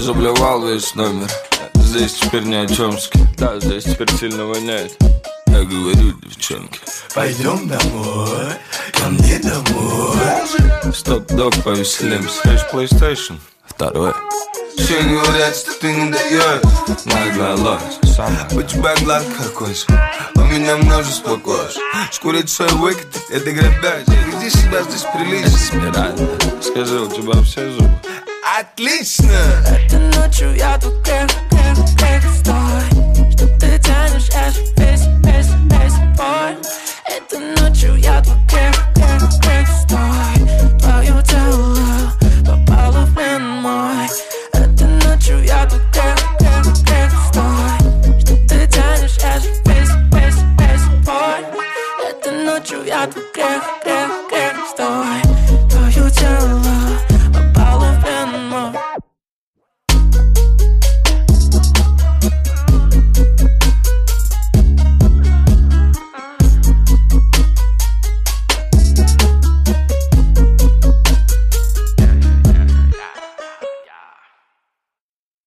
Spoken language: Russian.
заблевал весь номер. Здесь теперь ни о чёмски. Да, здесь теперь сильно воняет. Я говорю, девчонки, пойдем домой, ко мне домой. Стоп-дог, повеселимся. Знаешь, PlayStation 2. Все говорят, что ты не даешь. Наглая ложь, самая. У тебя глаз как кожа, у меня множество кож. Скурить свой выкатить, это грабеж. Веди себя здесь прилично. Это спирально. Скажи, у тебя все зубы? Отлично. Этой ночью я тут